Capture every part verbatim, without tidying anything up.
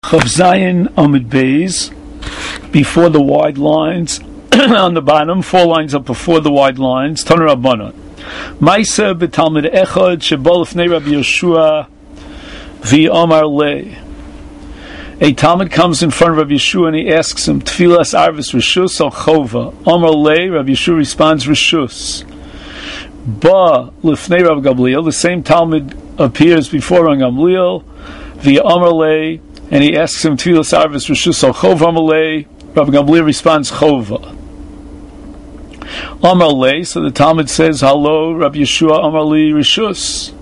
Chav Zayin Amud Beis, before the wide lines, on the bottom, four lines up before the wide lines, Tana Rabbana. Maisa b'Talmid Echad shebol lifnei Rabbi Yeshua v'Amar le. A Talmud comes in front of Rabbi Yeshua and he asks him, Tfilas Arvis Rishus or Chova? Amar le, Rabbi Yeshua responds, Rishus. Ba lifnei Rabbi Gamliel, the same Talmud appears before Rabbi Gamliel, v'Amar le, and he asks him, Tfilas Arvis Rishus or Chova? Amar le, Rabbi Gamliel responds, Chova. Amar le, so the Talmud says, Hello, Rabbi Yeshua, Amar le, Rishus.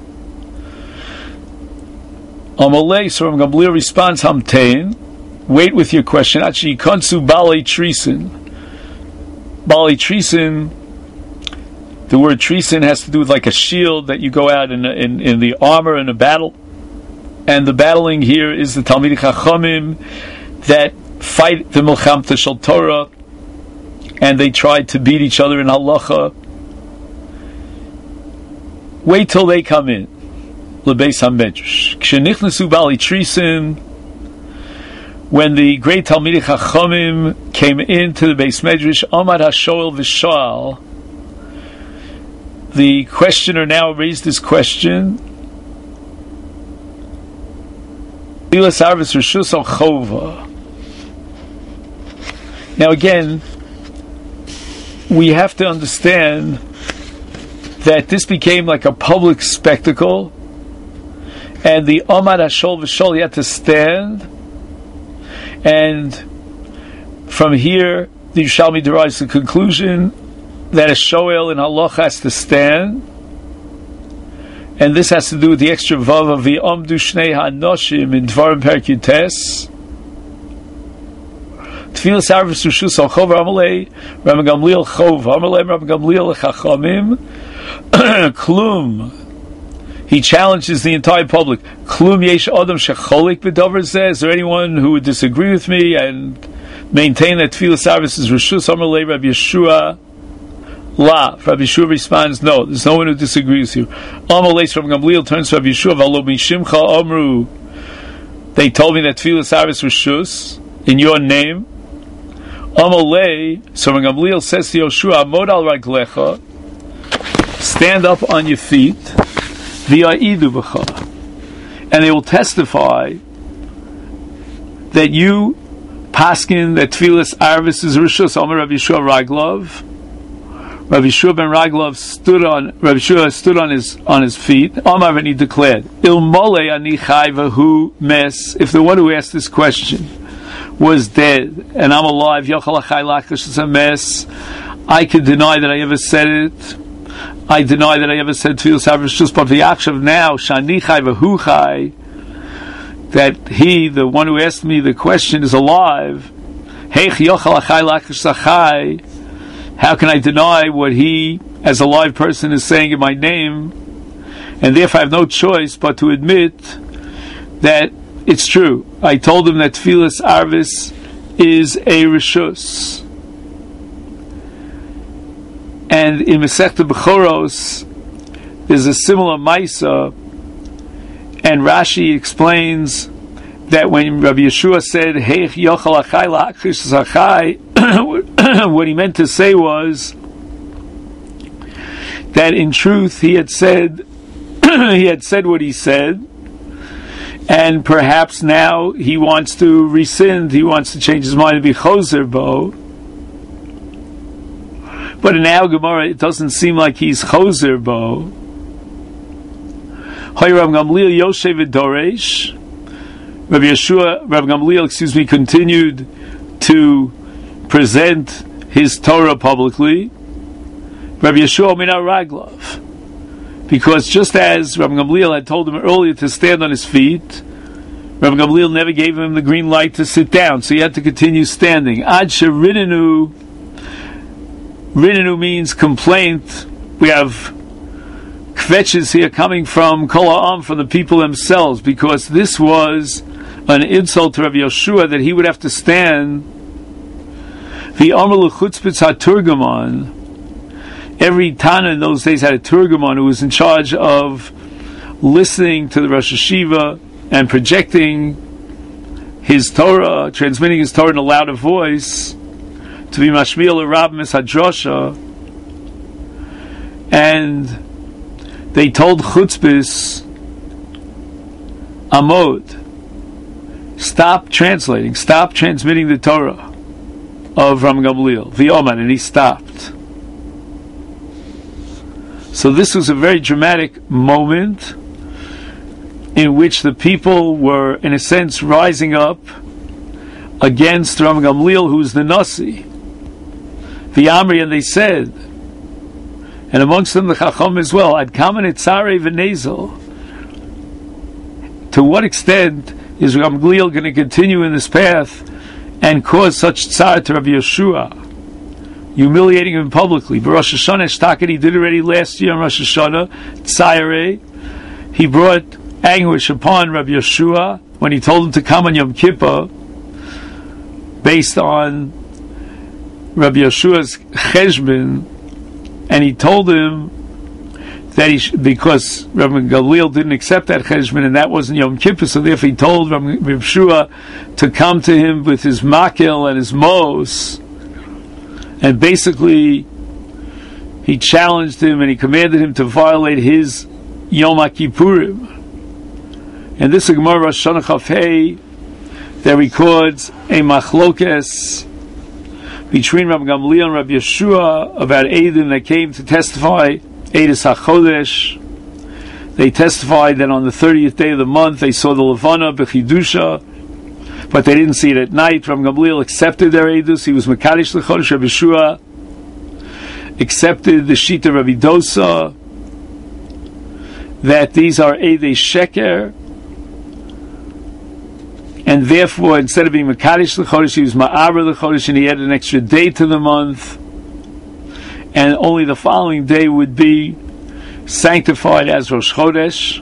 Amar le, so Rabbi Gamliel responds, Hamtein, wait with your question. Actually, Konsu Balei Trisin. Balei Trisin, the word Trisin has to do with like a shield that you go out in, in, in the armor in a battle. And the battling here is the Talmidei Chachamim that fight the Milchamta Shel Torah, and they try to beat each other in halacha. Wait till they come in. Lebeis HaMedrash. K'shenichnesu Balei Trisin, when the great Talmidei Chachamim came into the Beis Medrash, Amad HaShoel V'Shal, the questioner now raised this question, Tfilas Arvis Rishus al Chova. Now again, we have to understand that this became like a public spectacle, and the Amad HaShoel V'Shal, he had to stand, and from here the Yerushalmi derives the conclusion that a shoel in halacha has to stand, and this has to do with the extra vav of the Amdu Shnei HaNoshim in Dvarim Perek Yutes. Tfilas Arvis Rishus al Chova Amalei Rabbi Gamliel Chova Amalei Rabbi Gamliel Chachamim Klum. He challenges the entire public. Klum Yesh Adam Shecholik B'Davar Zeh. Is there anyone who would disagree with me and maintain that Tfilas Arvis is Rishus Amalei Rabbi Yeshua? La. Rabbi Yeshua responds, no, there's no one who disagrees here. Amalei from Gamliel turns to Rabbi Yeshua, V'alo Mishimcha Amru. They told me that Tfilas Arvis Rishus in your name. Amalei, so when Gamliel says to Yoshua, Amod al Raglecha, stand up on your feet, V'ya'idu b'cha, and they will testify that you paskin that Tfilas Arvis is Rishus. Amar Rabbi Yeshua Raglov. Rabbi Yeshua ben Raglov stood on Rabbi Yeshua stood on his on his feet. Amar, and he declared, Ilmole ani chai v'hu mes. If the one who asked this question was dead and I'm alive, Yochal achai lachash mes, I could deny that I ever said it. I deny that I ever said Tfilas Arvis Rishus. But v'yakshav now shani chai v'hu chai, that he, the one who asked me the question, is alive. Heich Yochal achai lachash achai. How can I deny what he, as a live person, is saying in my name? And therefore I have no choice but to admit that it's true. I told him that Tfilas Arvis is a Rishus. And in Masechta Bechoros, there's a similar Maisa, and Rashi explains that when Rabbi Yeshua said, Heich Yochal achai la'achish zachai, what he meant to say was that in truth he had said he had said what he said, and perhaps now he wants to rescind, he wants to change his mind to be choser bo. But in our Gemara it doesn't seem like he's choser bo. Hoy Rabbi Gamliel Yoshev Doresh. Rabbi Yeshua, Rabbi Gamliel, excuse me, continued to present his Torah publicly. Rabbi Yeshua Mina Raglov, because just as Rabbi Gamliel had told him earlier to stand on his feet, Rabbi Gamliel never gave him the green light to sit down, so he had to continue standing. Ad sheridenu, ridenu means complaint. We have kvetches here coming from Kol Ha'am, from the people themselves, because this was an insult to Rabbi Yeshua that he would have to stand. The Amar L'chutzpitz HaTurgaman, every Tana in those days had a Turgaman who was in charge of listening to the Rosh Hashiva and projecting his Torah, transmitting his Torah in a louder voice, to be mashmiel Rab Misadrosha, and they told Chutzpis Amod, stop translating, stop transmitting the Torah of Ram Gamliel, the Oman, and he stopped. So this was a very dramatic moment in which the people were, in a sense, rising up against Ram Gamliel, who was the Nasi, the Amri, and they said, and amongst them the Chacham as well, Ad Kaman Etzare V'Nezel, to what extent is Ram Gamliel going to continue in this path and cause such tsar to Rabbi Yeshua, humiliating him publicly? But Rosh Hashanah Shtaket, he did already last year on Rosh Hashanah, Tzayare, he brought anguish upon Rabbi Yeshua when he told him to come on Yom Kippur, based on Rabbi Yeshua's cheshbon, and he told him that he sh- because Rabbi Gamliel didn't accept that cheshbon, and that wasn't Yom Kippur, so therefore he told Rabbi Yeshua to come to him with his makil and his mos, and basically he challenged him and he commanded him to violate his Yom Kippurim. And this is Gemara Rosh Hashanah Chaf Hei that records a machlokes between Rabbi Gamliel and Rabbi Yeshua about Eidim that came to testify, Eidus HaChodesh. They testified that on the thirtieth day of the month they saw the Levana B'chidusha, but they didn't see it at night. Rabbi Gamliel accepted their Eidus. He was Mekadosh L'Chodesh. Rabbi Yeshua accepted the Shita Rabbi Dosa, that these are Eidei Sheker, and therefore, instead of being Mekadosh L'Chodesh, he was Ma'aber L'Chodesh, and he had an extra day to the month, and only the following day would be sanctified as Rosh Chodesh.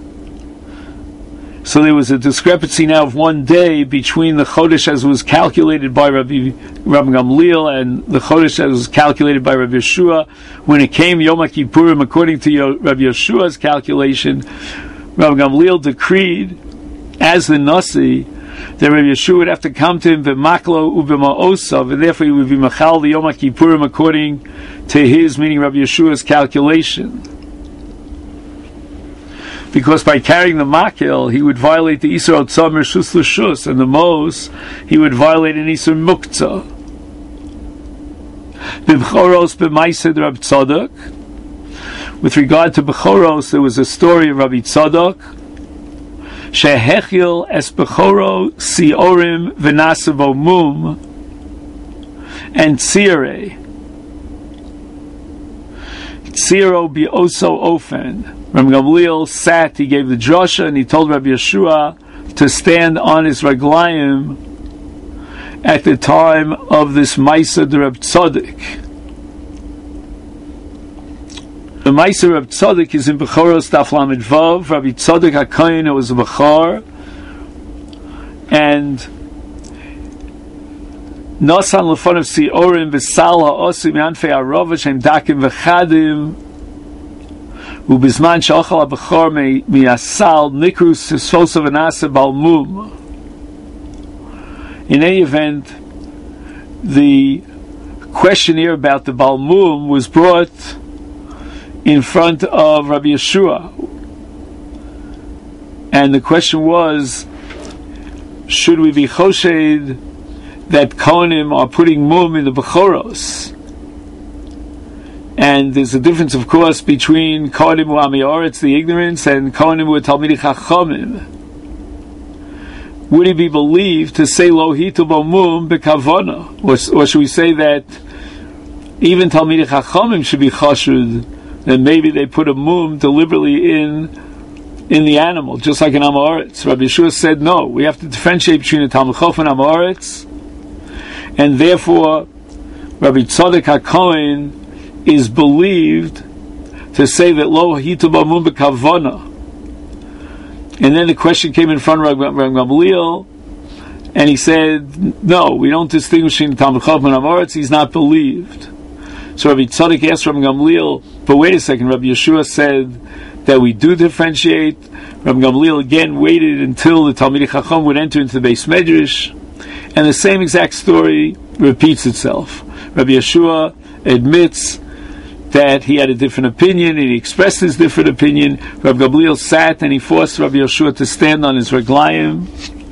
So there was a discrepancy now of one day between the Chodesh as was calculated by Rabbi, Rabbi Gamliel and the Chodesh as was calculated by Rabbi Yeshua. When it came Yom Kippurim, according to Rabbi Yeshua's calculation, Rabbi Gamliel decreed, as the Nasi, that Rabbi Yeshua would have to come to him v'maklo u'b'ma'osav, and therefore he would be machal the Yom Kippurim according to his, meaning Rabbi Yeshua's calculation. Because by carrying the makil, he would violate the Isur Otzah Mershus L'Shus, and the Mos, he would violate an Isur Muktzah. B'Bchoros b'Maised Rabbi Tzadok. With regard to B'choros, there was a story of Rabbi Tzadok, Shehechil es B'choro Siorim V'Nasavo Mum, and Tzireh. Tziro Bi'oso Ofen. Rabbi Gamliel sat, he gave the drasha, and he told Rabbi Yeshua to stand on his raglayim at the time of this Maisa de Reb Tzadok. The Maisa Reb Tzadok is in Bechoros Daf Lamed Vav. Rabbi Tzadok HaKohen, it was a Bechor, and Nosan Lefon of Siorim V'Sal HaOsim Yanfei Arova Shem Dakim V'Chadim Ubizman Shachal HaBechor Mi'asal Nikrus Sisfosav Anasa Balmum. In any event, the question here about the Balmum was brought in front of Rabbi Yeshua, and the question was, should we be choshed that Kohanim are putting mum in the Bechoros? And there's a difference, of course, between Kohanim who Ami Oretz, the ignorance, and Kohanim who are Talmidei Chachamim. Would he be believed to say Lo hitu bo mum bekavana, or, or should we say that even Talmidei Chachamim should be chashud, that maybe they put a mum deliberately in in the animal, just like an Am Haaretz? Rabbi Yeshua said no. We have to differentiate between a Talmid Chacham and Am Haaretz, and therefore Rabbi Tzadok HaKohen is believed to say that Lo hitu bo mum bekavana. And then the question came in front of Rabbi Gamliel, and he said, no, we don't distinguish between Talmid Chacham and Am Haaretz. He's not believed. So Rabbi Tzadok asked Rabbi Gamliel, but wait a second, Rabbi Yeshua said that we do differentiate. Rabbi Gamliel again waited until the Talmidei Chacham would enter into the Beis Medrash, and the same exact story repeats itself. Rabbi Yeshua admits that he had a different opinion, and he expressed his different opinion. Rabbi Gamliel sat and he forced Rabbi Yeshua to stand on his reglayim.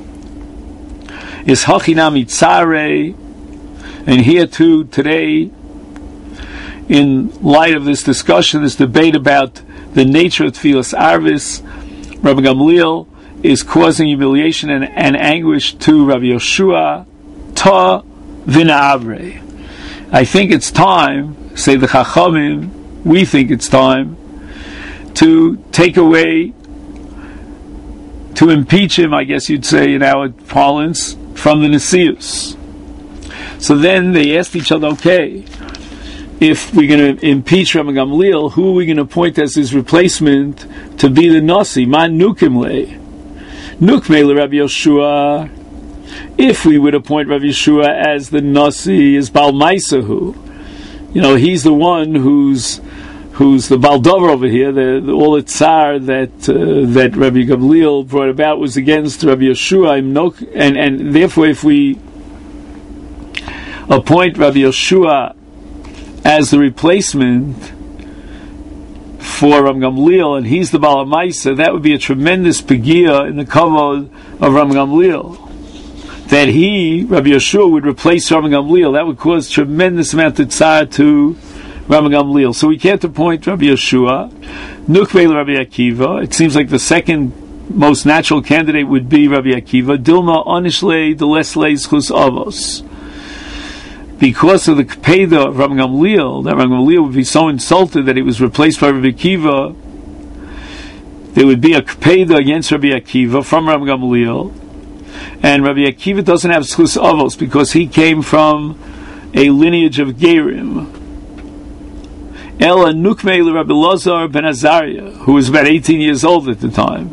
Is hachinami tzarei, and here too today, in light of this discussion, this debate about the nature of Tfilas Arvis, Rabbi Gamliel is causing humiliation and, and anguish to Rabbi Yeshua. Ta v'na'avrei. I think it's time, say the Chachamim, we think it's time to take away, to impeach him, I guess you'd say in our parlance, from the Nesius. So then they asked each other, okay, if we're going to impeach Rabbi Gamliel, who are we going to appoint as his replacement to be the Nasi? Man nukim le. Nukme le Rabbi Yeshua. If we would appoint Rabbi Yeshua as the Nasi, is Bal Maisahu. You know, he's the one who's who's the Baldover over here. The, the all the tsar that uh, that Rabbi Gamliel brought about was against Rabbi Yeshua, and and therefore, if we appoint Rabbi Yeshua as the replacement for Ram Gamliel, and he's the Baal HaMaisa, that would be a tremendous pegia in the kavod of Ram Gamliel. That he, Rabbi Yeshua, would replace Ram Gamliel. That would cause tremendous amount of tzar to Ram Gamliel. So we can't appoint Rabbi Yeshua. Nukvei Rabbi Akiva. It seems like the second most natural candidate would be Rabbi Akiva. Dilma Onishle Delesle Zchus Avos. Because of the Kpeda of Rabbi Gamliel, that Rabbi Gamliel would be so insulted that he was replaced by Rabbi Akiva, there would be a Kpeda against Rabbi Akiva from Rabbi Gamliel, and Rabbi Akiva doesn't have Zchus Avos because he came from a lineage of Gerim. Ela Nukmei Rabbi Lazar ben Azariah, who was about eighteen years old at the time.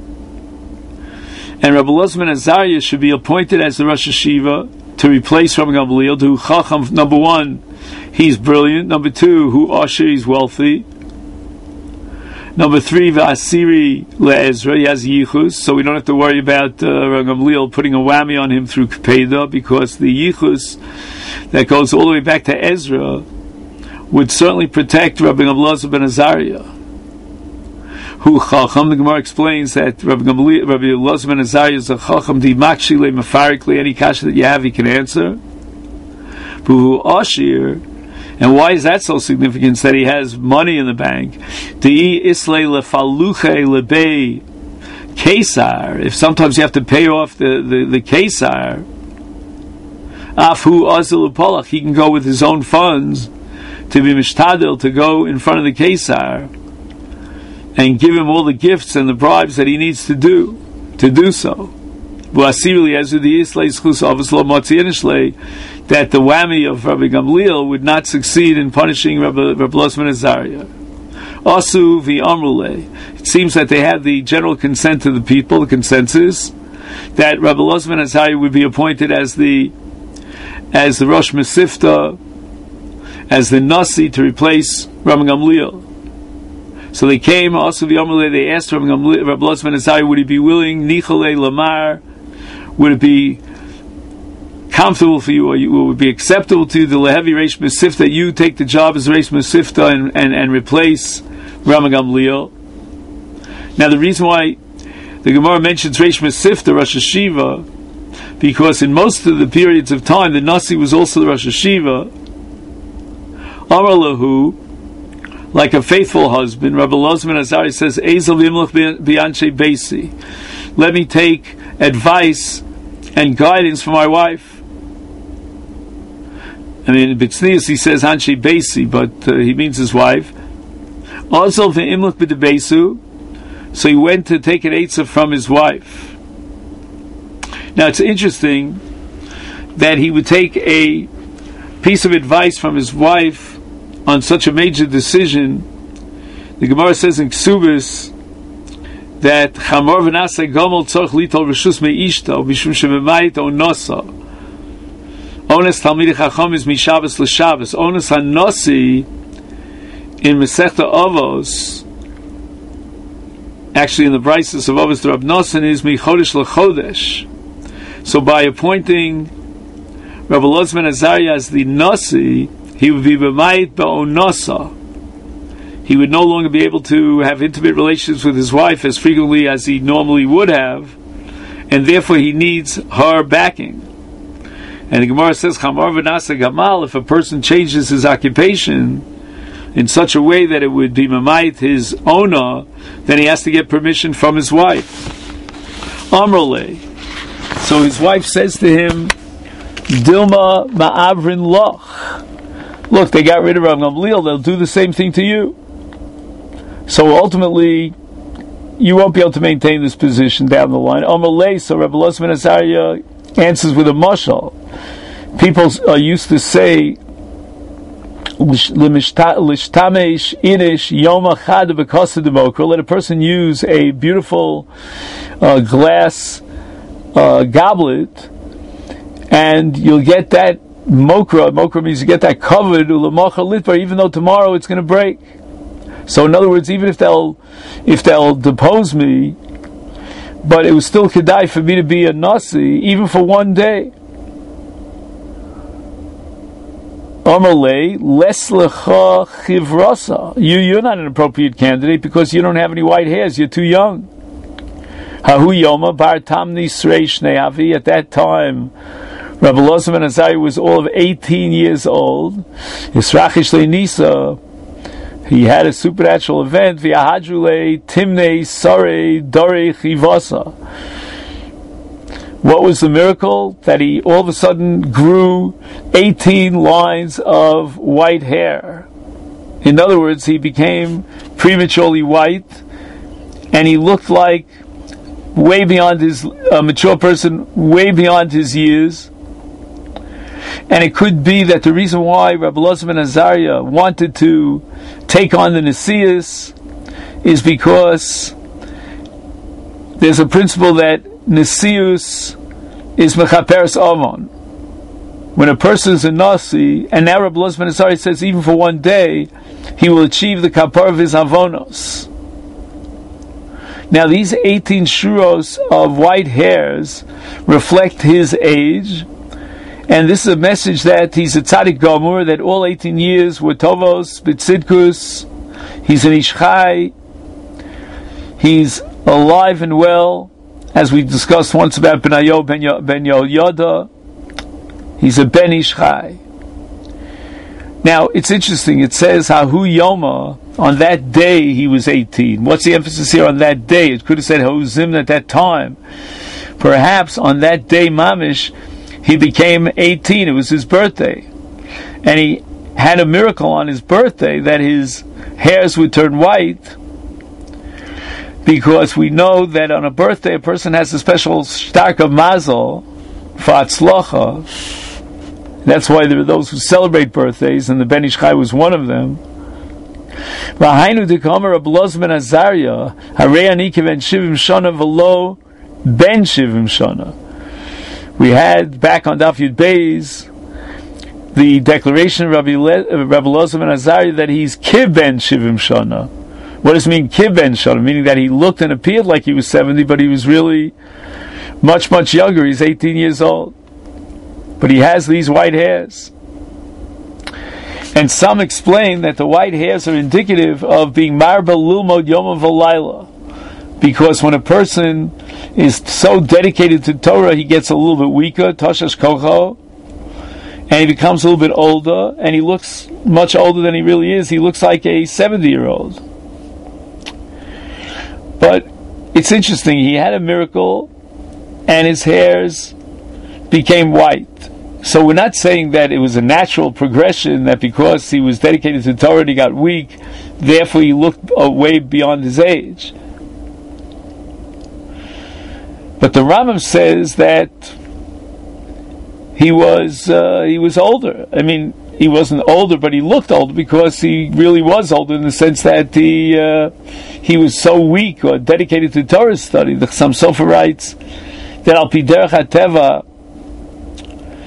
And Rabbi Lazar ben Azariah should be appointed as the Rosh Hashiva to replace Rabbi Gamliel, who Chacham, number one, he's brilliant. Number two, who Asher, he's wealthy. Number three, V'asiri le'ezra, he has yichus, so we don't have to worry about uh, Rabbi Gamliel putting a whammy on him through Kpeda, because the yichus that goes all the way back to Ezra would certainly protect Rabbi Gamliel ben Azariah. Who Chacham, the Gemara explains that Rabbi Gamliel, Rabbi Elazar ben Azariah is a Chacham di makshi le mefarikli, any kasha that you have he can answer. Who Ashir, and why is that so significant? That he has money in the bank. Di isle lefaluche lebei kesar. If sometimes you have to pay off the the, the kesar, afu azil polach, he can go with his own funds to be mishtadil, to go in front of the kesar and give him all the gifts and the bribes that he needs to do, to do so. That the whammy of Rabbi Gamliel would not succeed in punishing Rabbi, Rabbi Elazar ben Azariah. Asu v'amrule. It seems that they had the general consent of the people, the consensus, that Rabbi Elazar ben Azariah would be appointed as the as the Rosh Mesifta, as the Nasi, to replace Rabbi Gamliel. So they came, also v'amrule, they asked Rabbi Gamliel, Rabbi Elazar ben Azariah, would he be willing, Nichole Lamar, would it be comfortable for you, or you, would it be acceptable to you, the Lehevi Reish Mesifta, that you take the job as Reish Mesifta and, and, and replace Rabbi Gamliel? Now the reason why the Gemara mentions Reish Mesifta, Rosh Hashiva, because in most of the periods of time, the Nasi was also the Rosh Hashiva. Amar Lahu, like a faithful husband, Rabbi Elazar ben Azariah says, Ezel v'imlach b'anshe beisi. Let me take advice and guidance from my wife. I mean, in B'tznius he says Anshe Beisi, but uh, he means his wife. Also, v'imlach b'debesu. So he went to take an eitzah from his wife. Now it's interesting that he would take a piece of advice from his wife on such a major decision. The Gemara says in Ksubis that Chamor v'nasei gomel tzorch litol reshus me'ishto b'shum shememayit onosa. Ones Talmidei Chacham is mishabes l'shabes. Ones hanasi in Masechta Avos actually in the Brises of Avos Rab Nosson, is Michodesh L'Chodesh. So by appointing Rabbi Elazar ben Azariah as the Nasi, he would be B'mayit Ba'onasa. He would no longer be able to have intimate relations with his wife as frequently as he normally would have, and therefore he needs her backing. And the Gemara says, Chamar v'nasa gamal, if a person changes his occupation in such a way that it would be mamayit his owner, then he has to get permission from his wife. Amrle. So his wife says to him, Dilma ma'avrin loch. Look, they got rid of Rav Gamliel, they'll do the same thing to you. So ultimately, you won't be able to maintain this position down the line. Amalei, so Rabbi Elazar ben Azariah answers with a mashal. People are used to say, "L'ishtamesh inish yom achad b'kasa demokra." Let a person use a beautiful uh, glass uh, goblet, and you'll get that mokra. Mokra means you get that covered u'lamacha litbar, even though tomorrow it's going to break. So in other words, even if they'll if they'll depose me, but it was still kedai for me to be a nasi, even for one day. Amalei les lecha chivrasa. You you're not an appropriate candidate because you don't have any white hairs. You're too young. Hahu yoma bar tamni srei shnei avi. At that time, Rabbi Elazar ben Azariah was all of eighteen years old. Yisrachish le'nisa. He had a supernatural event, v'yahadrule timnei sare dore chivasa. What was the miracle? That he all of a sudden grew eighteen lines of white hair. In other words, he became prematurely white, and he looked like way beyond his, a mature person, way beyond his years. And it could be that the reason why Rabbi Elazar ben Azariah wanted to take on the Nesius is because there's a principle that Nesius is Mechaperes Avon. When a person is a Nasi, and now Rabbi Elazar ben Azariah says even for one day, he will achieve the Kapar of his Avonos. Now these eighteen shuros of white hairs reflect his age, and this is a message that he's a tzaddik gomur, that all eighteen years were tovos, b'tzidkus, he's an ishchai, he's alive and well, as we discussed once about Benayo ben Yoda, he's a ben ishchai. Now, it's interesting, it says, Hahu Yoma, on that day he was eighteen. What's the emphasis here on that day? It could have said Hahu Zimna at that time. Perhaps on that day, Mamish, he became eighteen. It was his birthday. And he had a miracle on his birthday that his hairs would turn white, because we know that on a birthday a person has a special shtark of mazel for atzlocha. That's why there are those who celebrate birthdays, and the Ben Ish Chai was one of them. V'hainu dekamer Rabbi Elazar ben Azariah, harei ani kiven shivim shana v'lo ben shivim shana. We had back on Daf Yud Beis the declaration of Rabbi Elazar ben Azariah that he's Kib ben Shivim Shana. What does it mean, Kib ben Shana? Meaning that he looked and appeared like he was seventy, but he was really much, much younger. He's eighteen years old. But he has these white hairs. And some explain that the white hairs are indicative of being Marba Lilmod Yom V'Layla. Because when a person is so dedicated to Torah, he gets a little bit weaker, Toshash Kocho, and he becomes a little bit older, and he looks much older than he really is. He looks like a seventy-year-old. But it's interesting, he had a miracle, and his hairs became white. So we're not saying that it was a natural progression, that because he was dedicated to Torah and he got weak, therefore he looked way beyond his age. But the Rambam says that he was uh, he was older. I mean, he wasn't older, but he looked older because he really was older in the sense that he uh, he was so weak or dedicated to Torah study. The Chassam Sofer writes that al pi derech hateva,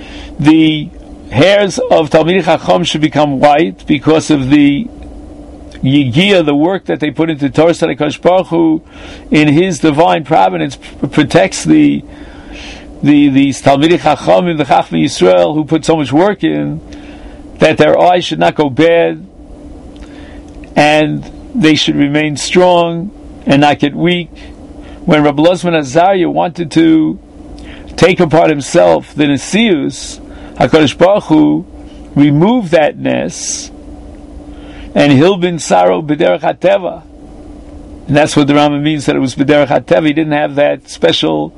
the hairs of Talmidei Chacham should become white because of the Yigia, the work that they put into Torah HaKadosh Baruch Hu, in His divine providence, p- protects the the these Talmidei Chachamim, the Chachmei Yisrael, who put so much work in, that their eyes should not go bad, and they should remain strong and not get weak. When Rabbi Lozman Azariah wanted to take upon himself the Nesius, HaKadosh Baruch Hu removed that Nes, and Hilbin Saro B'derech HaTeva. And that's what the Rambam means, that it was B'derech HaTeva. He didn't have that special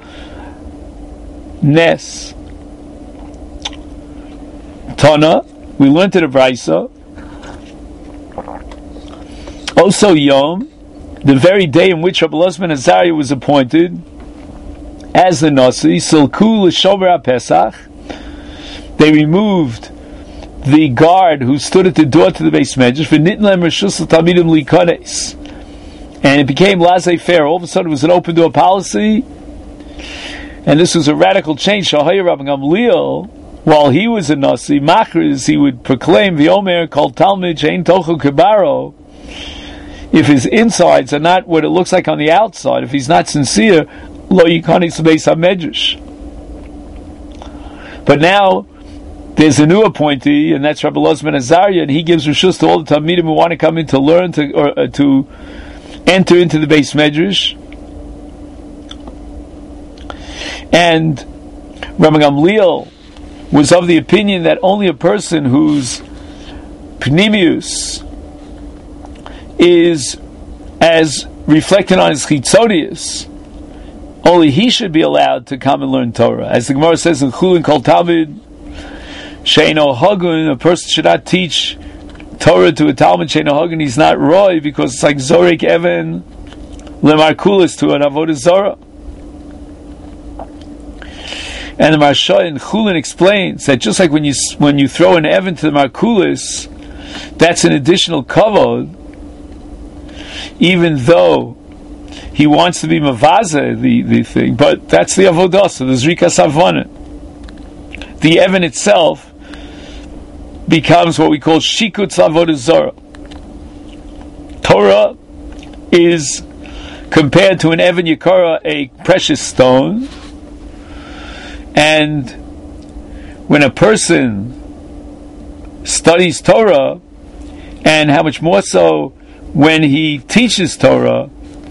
Nes. Tana, we learned in the Braisa, also Yom, the very day in which Rabbi Lozman Azariah was appointed as the Nasi, Silku L'Shomer HaPesach, they removed the guard who stood at the door to the Beis Medrash, v'nitn lehem reshus l'talmidim likanes, and it became laissez-faire. All of a sudden it was an open door policy, and this was a radical change. Shahaya Rabbi Gamliel, while he was a Nasi, Machriz, he would proclaim, V'omer kol talmid she'ein tocho kebaro, if his insides are not what it looks like on the outside, if he's not sincere, lo yikanes l'beis hamedrash. But now there's a new appointee, and that's Rabbi Lozman Azariah, and he gives reshus to all the Talmidim who want to come in to learn to or uh, to enter into the Beis Medrash. And Rabbi Gamliel was of the opinion that only a person whose pnimius is as reflected on his chitzonius, only he should be allowed to come and learn Torah. As the Gemara says in Chulin Kol Talmid Sheino Hagun, a person should not teach Torah to a Talmud Sheino Hagun. He's not roy, because it's like Zorek Even Lemarkulis to an Avodah Zorah. And the Marsha in Chulin explains that just like when you when you throw an Even to the Markulis, that's an additional kavod, even though he wants to be mavaze the, the thing, but that's the avodah, so the zrikas avonin. The Even itself becomes what we call shikutz avodah zara. Torah is compared to an Even Yikara, a precious stone, and when a person studies Torah, and how much more so when he teaches Torah,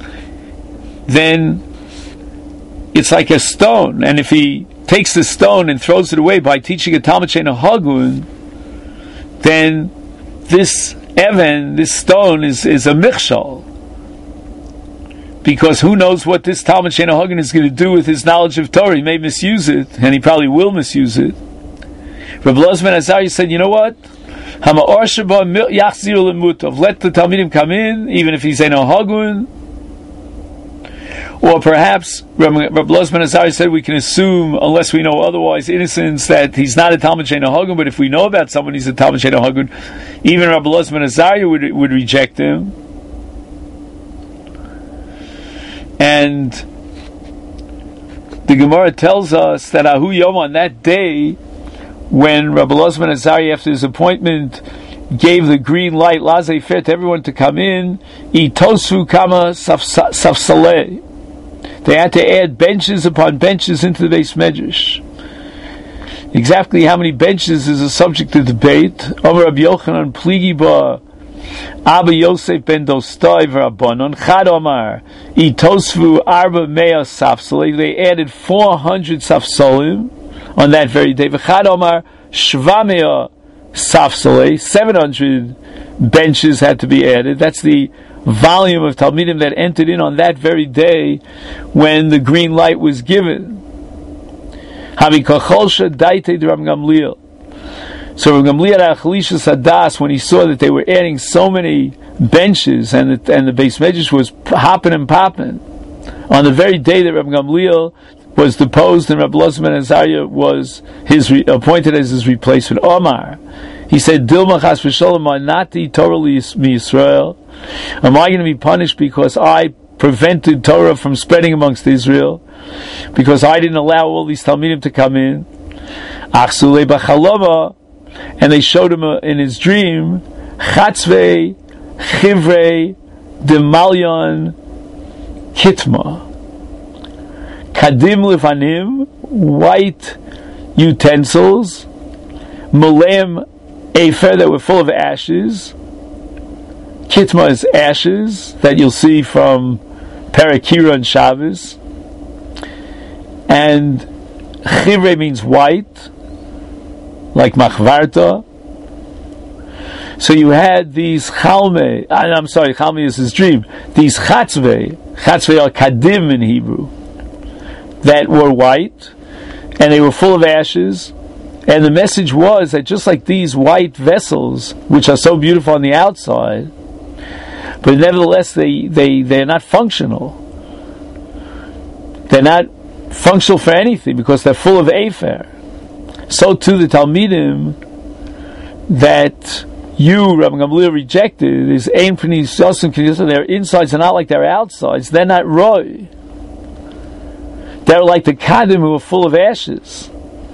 then it's like a stone. And if he takes the stone and throws it away by teaching a Talmud Sheino Hagun, then this Even, this stone, is, is a michshal. Because who knows what this Talmud Sheino Hagun is going to do with his knowledge of Torah. He may misuse it, and he probably will misuse it. Rabbi Lozman Azariah said, you know what? Let the Talmidim come in, even if he's Sheino Hagun. Or perhaps Rabbi Lozman Azariah said we can assume, unless we know otherwise, innocence, that he's not a Talmud Sheino Hagun. But if we know about someone he's a Talmud Sheino Hagun, even Rabbi Lozman Azariah would would reject him. And the Gemara tells us that Ahu Yom, on that day, when Rabbi Lozman Azariah, after his appointment, gave the green light, laissez-faire, to everyone to come in, Itosu kama safsaleh. They had to add benches upon benches into the Beis Medrash. Exactly how many benches is a subject of debate. Amar Rabbi Yochanan pligi ba Abba Yosef ben Dostoi v'Rabbanon Chad Omar Itosvu Arba Mea Safsaleh. They added four hundred safsalim on that very day. V'Chad Omar Shva Mea Safsaleh. Seven hundred benches had to be added. That's the volume of Talmidim that entered in on that very day when the green light was given. Havi Kacholsha Daite de Rabbi Gamliel. So Rabbi Gamliel had Chalishas Hadas when he saw that they were adding so many benches, and the, and the Beis Medrash was hopping and popping. On the very day that Rabbi Gamliel was deposed and Rabbi Lozman Azariah was his re, appointed as his replacement, Omar, he said, Dilma chas v'sholem anati Torah mi Yisrael. Am I going to be punished because I prevented Torah from spreading amongst Israel? Because I didn't allow all these Talmidim to come in? Achsule b'chaloma, and they showed him in his dream, Chatzvei chivrei demalyon kitma. Kadim levanim, white utensils. Maleim efer, that were full of ashes. Kitma is ashes, that you'll see from Parakira and Shabbos. And chivrei means white, like machvarta. So you had these chalme, I'm sorry, chalme is his dream, these chatzvei, chatzvei are kadim in Hebrew, that were white, and they were full of ashes, and the message was that just like these white vessels, which are so beautiful on the outside, but nevertheless they, they, they're not functional. They're not functional for anything because they're full of afer. So too the Talmidim that you, Rabbi Gamliel, rejected is Ein Pnis Yosim K'Yosem. Their insides are not like their outsides. They're not roy. They're like the Kadim who are full of ashes.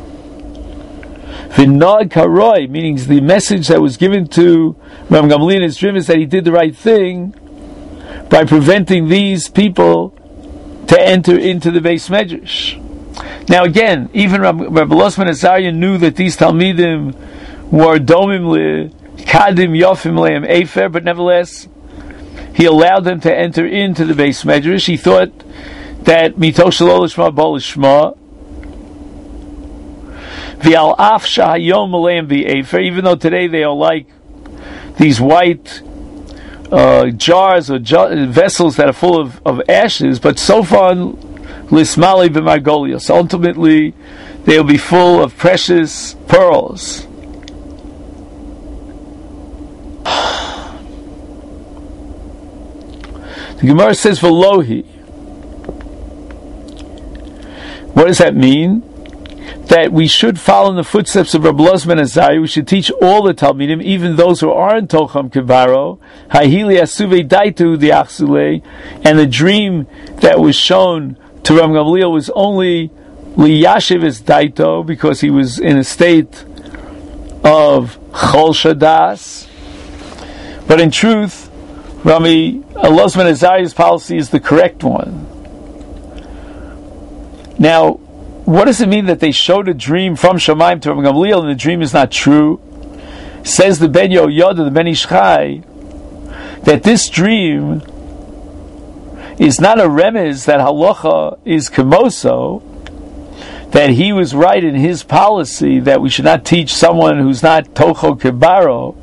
V'nod Karoi, meaning the message that was given to Rabbi Gamliel in his dream is that he did the right thing by preventing these people to enter into the Beis Medrash. Now again, even Rabbi Elazar ben Azariah knew that these Talmidim were domim le kadim yofim leim efer, but nevertheless, he allowed them to enter into the Beis Medrash. He thought that mitosh lo lishma bo lishma v'al af shahayom leim v'efer, even though today they are like these white uh, jars or jar- vessels that are full of, of ashes, but so far lismali b'margolios. Ultimately, they will be full of precious pearls. The Gemara says v'lohi. What does that mean? That we should follow in the footsteps of Rabbi Elazar ben Azariah. We should teach all the Talmidim, even those who aren't Tocham Kivaro, Ha'hili Asuvei Daitu the Achsule, and the dream that was shown to Rabbi Gamliel was only Liyashiv es Daito, because he was in a state of Chol Shadas. But in truth, Rabbi Elazar ben Azariah's policy is the correct one. Now, what does it mean that they showed a dream from Shamayim to Rabbi Gamliel and the dream is not true? Says the Ben Yoda, the Ben Ish Chai, that this dream is not a remez that halacha is kemoso, that he was right in his policy that we should not teach someone who's not tocho kibaro.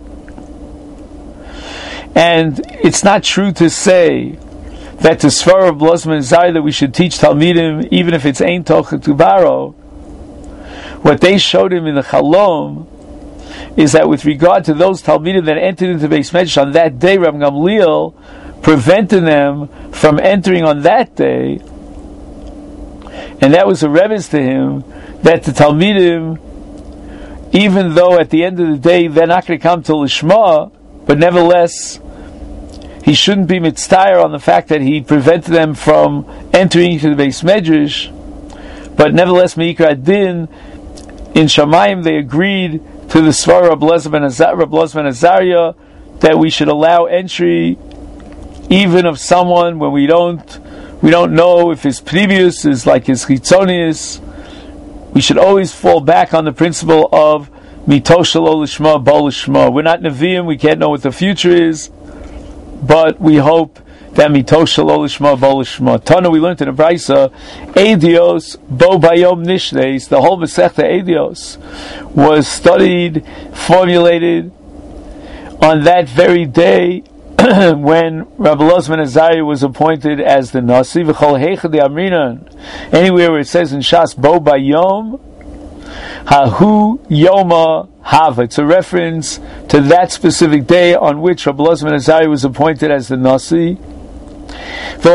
And it's not true to say that the Svar of Elazar ben Azariah that we should teach Talmidim even if it's Ein Tocha Tubaro. What they showed him in the Chalom is that with regard to those Talmidim that entered into Beis Medrash on that day, Rabbi Gamliel prevented them from entering on that day, and that was a remez to him that the Talmidim, even though at the end of the day they're not going to come to Lishma, but nevertheless he shouldn't be mitztayer on the fact that he prevented them from entering into the Beis Medrash. But nevertheless, Meikra Din, in Shamayim, they agreed to the Svara of Rabbi Elazar ben Azariah that we should allow entry even of someone when we don't we don't know if his previous is like his chitzonius. We should always fall back on the principle of mitosh lo lishma bo lishma. We're not Nevi'im, we can't know what the future is, but we hope that mitosh lo lishma bo lishma. Tana, we learned in the Brisa, Edios bo bayom nishneis. The whole Masechta Edios was studied, formulated on that very day when Rabbi Elazar ben Azariah was appointed as the Nasi. V'chol heichad amrinan. Anywhere where it says in Shas bo bayom, Hahu Yoma Hava. It's a reference to that specific day on which Rabbi Elazar ben Azariah was appointed as the Nasi. There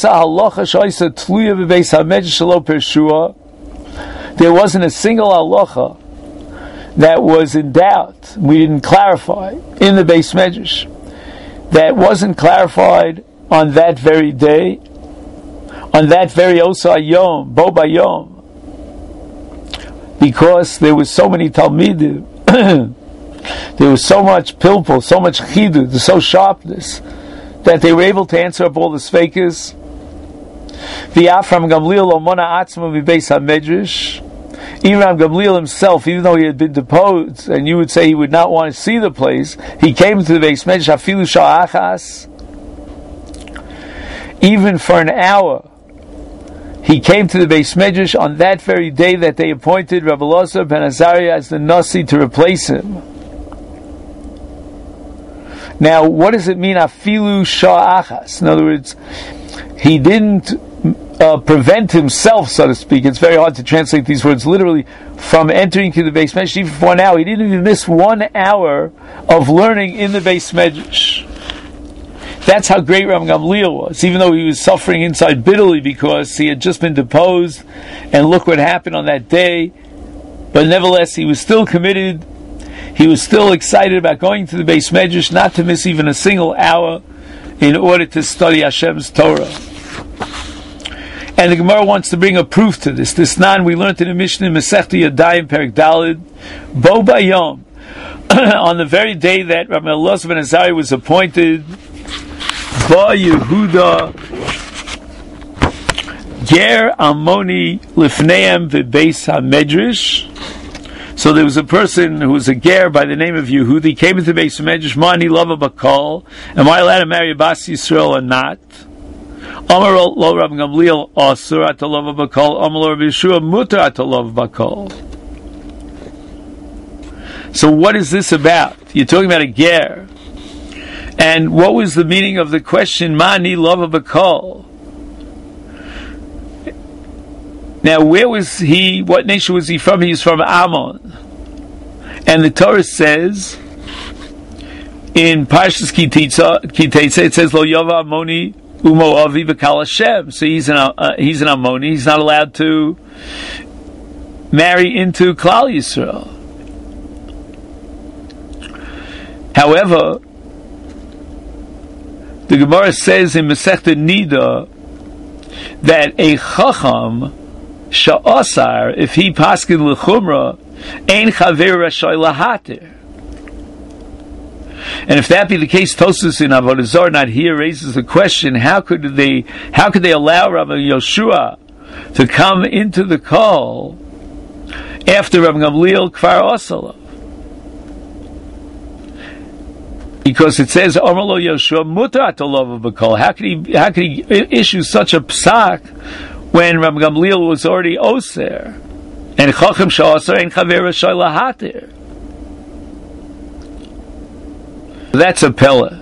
wasn't a single halacha that was in doubt. We didn't clarify in the Beis Medrash. That wasn't clarified on that very day, on that very Osa Yom, Bo Bayom, because there were so many Talmidim there was so much pilpul, so much chidud, so sharpness, that they were able to answer up all the sveikas. The Afram Gamliel Omona Atzma Mibeis HaMedrash. Iram Gamliel himself, even though he had been deposed, and you would say he would not want to see the place, he came to the Beis Medrash Afilu Sha'achas. Even for an hour, he came to the Beis Medrash on that very day that they appointed Rabbi Elazar ben Azariah as the Nasi to replace him. Now, what does it mean, afilu sha'achas? In other words, he didn't uh, prevent himself, so to speak. It's very hard to translate these words literally, from entering to the Beis Medrash even for one hour. He didn't even miss one hour of learning in the Beis Medrash. That's how great Rabbi Gamliel was, even though he was suffering inside bitterly because he had just been deposed, and look what happened on that day. But nevertheless, he was still committed. He was still excited about going to the Beis Medrash, not to miss even a single hour in order to study Hashem's Torah. And the Gemara wants to bring a proof to this. This nan we learned in the Mishnah in Masechta Yadayim Perek Daled, Bo Bayom, on the very day that Rabbi Elazar ben Azariah was appointed, Ba Yehuda Ger Amoni Lifneim V'Beis HaMedrash. So there was a person who was a ger by the name of Yehudi. He came into the Beis Medrash. Mani lava bakal. Am I allowed to marry a Bas Yisrael or not? Amar lo Rabbi Gamliel asur at lava bakal. Amar lo Rabbi Yeshua mutar at lava bakal. So what is this about? You're talking about a ger. And what was the meaning of the question, Mani lava bakal? Now, where was he? What nation was he from? He was from Ammon. And the Torah says in Parshas Ki Teitza, it says Lo Yova Amoni Umo Avi B'Kal Hashem. So he's an uh, he's an Ammoni. He's not allowed to marry into Klal Yisrael. However, the Gemara says in Masechta Nida that a Chacham Sha'asar, if he paskin l'chumra, ein chaver rashay lahatir. And if that be the case, Tosfos in Avodah Zarah not here raises the question: How could they? How could they allow Rabbi Yoshua to come into the call after Rabbi Gamliel Kfar Osalav? Because it says Amar lo Yoshua mutar atolav b'kol. How could he? How could he issue such a psak when Rabbi Gamliel was already Oser, and Chacham Sha'asar and Chaver Rashay Lahatir? That's a pella.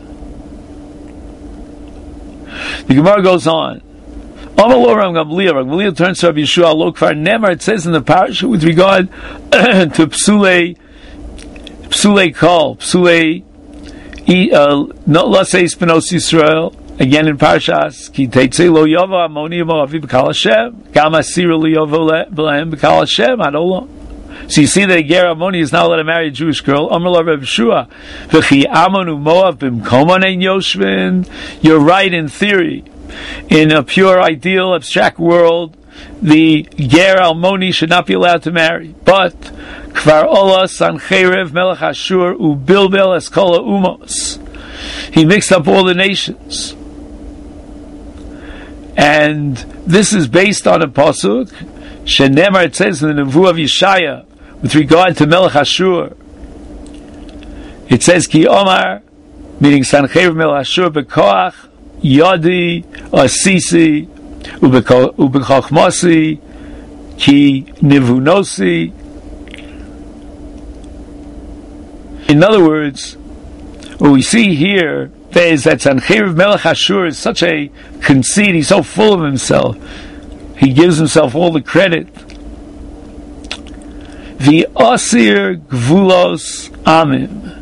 The Gemara goes on. Amar lo Rabbi Gamliel. Rabbi Gamliel turns to Rabbi Yeshua lo Kfar Nemar. It says in the parasha with regard to Psulei, Psulei Kol, Psulei, not Lasei Spenos Yisrael. Again in Parshas Ki Teitze Lo Yova Amoni Moavi B'Kal Hashem Gam Asira Lo Yova B'Lahem B'Kal Hashem Adolam. So you see that a ger Amoni is not allowed to marry a Jewish girl. Amar lo Reb Shua V'Chi Amonu Moav B'Mkom Ein Yoshvin. You're right in theory. In a pure, ideal, abstract world, the ger Almoni should not be allowed to marry. But Kvar Ola Sancherev Melech Ashur Ubilbel Eskola Umos. He mixed up all the nations. And this is based on a pasuk. Shenemar, it says in the Nevuah of Yeshaya, with regard to Melech Ashur. It says Ki Omar, meaning Sancherev Melech Ashur Bekoach Yadi Asisi Ubekochmasi Ki Nivunosi. In other words, what we see here is that Sancherev Melech Ashur is such a conceit, he's so full of himself, he gives himself all the credit. The Asir Gvulos Amim.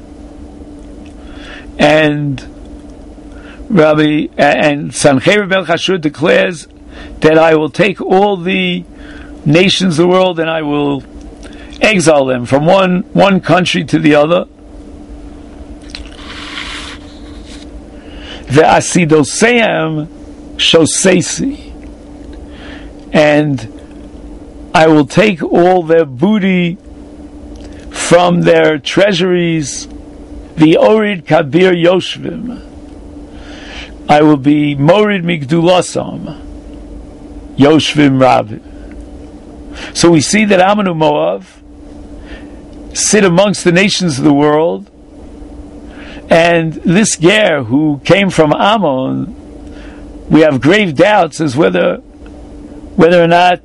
And Rabbi and Sancherev Melech Ashur declares that I will take all the nations of the world and I will exile them from one, one country to the other. Ve'asidoseim shosesi, and I will take all their booty from their treasuries the Orid Kabir Yoshvim. I will be Morid Migdulasam Yoshvim Rabim. So we see that Ammon and Moav sit amongst the nations of the world, and this Ger who came from Ammon, we have grave doubts as whether whether or not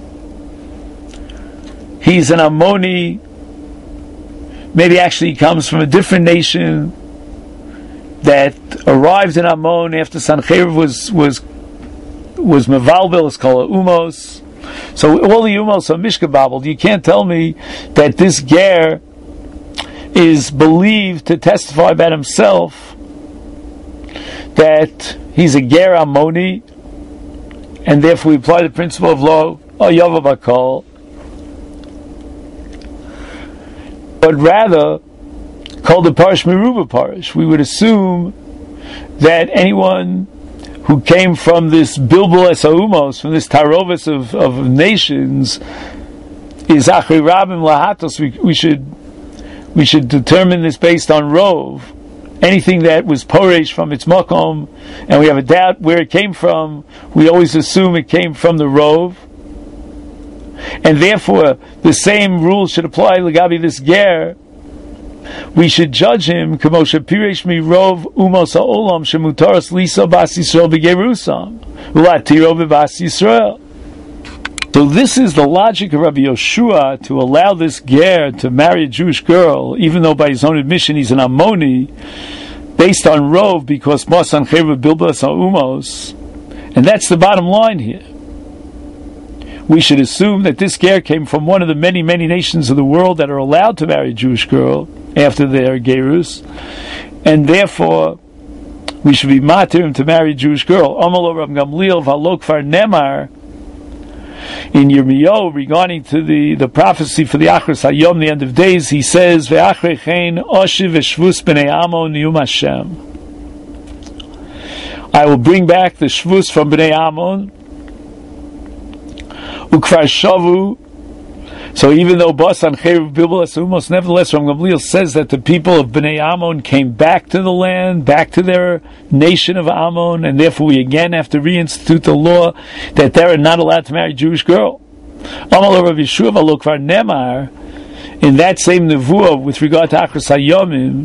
he's an Ammoni, maybe actually he comes from a different nation that arrived in Ammon after Sancheiriv was was was Mevalbel, it's called Umos. So all the Umos are Mishkababbled. You can't tell me that this Ger is believed to testify about himself that he's a Ger Ammoni, and therefore we apply the principle of law, or Yava Bakal. But rather, called the Parish Meruba Parish, we would assume that anyone who came from this Bilbul Esaumos, from this Tarovis of, of nations, is Achri Rabim Lahatos. We, we should we should determine this based on Rov. Anything that was Poresh from its Makom, and we have a doubt where it came from, we always assume it came from the Rov. And therefore, the same rules should apply Lagabi this Ger. We should judge him Kamosha Piresh mi Rov Umos Ha'olam Shemutaras Lisa Bas Yisrael B'Gerusam Ulatiro B'Bas Yisrael. So this is the logic of Rabbi Yoshua to allow this Ger to marry a Jewish girl, even though by his own admission he's an Ammoni, based on Rov, because Masan Cheva Bilbas Ha'umos, and that's the bottom line here. We should assume that this Ger came from one of the many, many nations of the world that are allowed to marry a Jewish girl after their Gerus, and therefore we should be matir him to marry a Jewish girl. Amalo Rav Gamliel v'Halok Kfar Nemar in Yirmiyahu regarding to the, the prophecy for the Achros Hayom, the end of days, he says, Ve'achrei chen oshiv v'shvus b'nei Ammon niyum Hashem. I will bring back the shvus from b'nei Ammon. Ukvar shavu. So even though Basan Cherev Bilbul Esumos, nevertheless, Ram Gamliel says that the people of Bnei Ammon came back to the land, back to their nation of Ammon, and therefore we again have to reinstitute the law that they are not allowed to marry a Jewish girl. Amal Rav Yeshua v'Halok Nemar, in that same nevuah with regard to Achros Hayomim,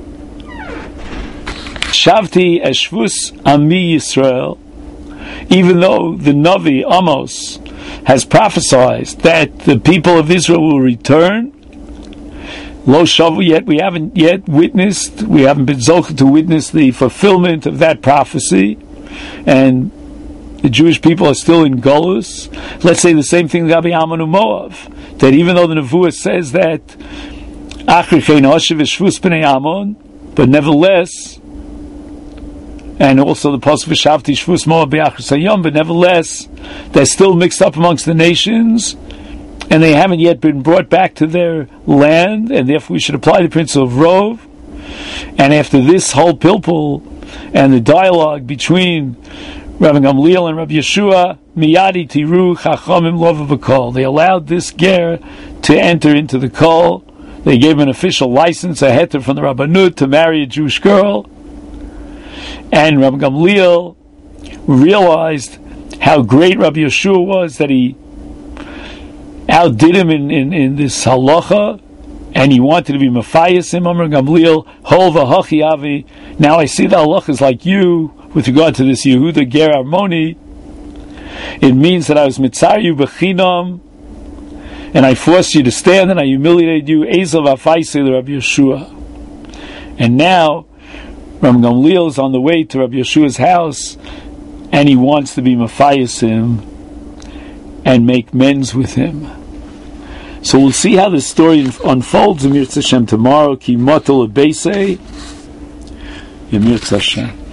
Shavti Eshvus Ami Yisrael, even though the Navi Amos has prophesied that the people of Israel will return, Lo Shavu, yet we haven't yet witnessed, we haven't been zocheh to witness the fulfillment of that prophecy, and the Jewish people are still in Golus. Let's say the same thing Gabi Ammon and Moav, that even though the Nevuah says that Achri Chen Oshev Shvus B'nei Ammon, but nevertheless, and also the Pasuk V'Shavti Shvus Moav B'Achros Hayom, but nevertheless, they're still mixed up amongst the nations, and they haven't yet been brought back to their land, and therefore we should apply the principle of Rov. And after this whole pilpul and the dialogue between Rabbi Gamliel and Rabbi Yeshua, Miyadi Tiru Chachamim Lova B'Kol, they allowed this Ger to enter into the Kol. They gave him an official license, a heter from the Rabbanut, to marry a Jewish girl. And Rabbi Gamliel realized how great Rabbi Yeshua was, that he outdid him in, in, in this halacha, and he wanted to be mafayis him. Amar Gamliel, hol v'hachi avi. Now I see the halacha is like you with regard to this Yehuda Ger Ammoni. It means that I was mitzar you b'chinam, and I forced you to stand, and I humiliated you. Ezel v'afaisei Rabbi Yeshua. And now Rabbi Gamliel is on the way to Rabbi Yeshua's house, and he wants to be mafayis him and make men's with him. So we'll see how this story unfolds in Yirtzeh Hashem tomorrow. Ki motel beisei, Yirtzeh Hashem.